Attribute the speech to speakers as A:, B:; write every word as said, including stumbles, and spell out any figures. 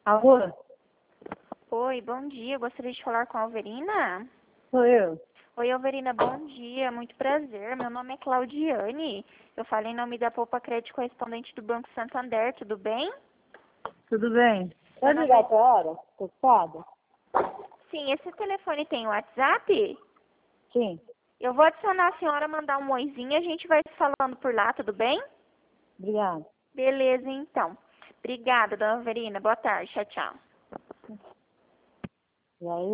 A: Alô?
B: Oi, bom dia. Gostaria de falar com a Alverina?
A: Sou eu.
B: Oi, Alverina, bom dia. Muito prazer. Meu nome é Claudiane. Eu falo em nome da Poupa Crédito correspondente do Banco Santander. Tudo bem?
A: Tudo bem?
B: Meu
A: Pode
B: nome
A: ligar
B: é...
A: outra hora? Tô ocupada?
B: Sim, esse telefone tem WhatsApp?
A: Sim.
B: Eu vou adicionar a senhora, mandar um oizinho e a gente vai se falando por lá, tudo bem?
A: Obrigada.
B: Beleza, então. Obrigada, dona Alverina. Boa tarde. Tchau, tchau.
A: E aí?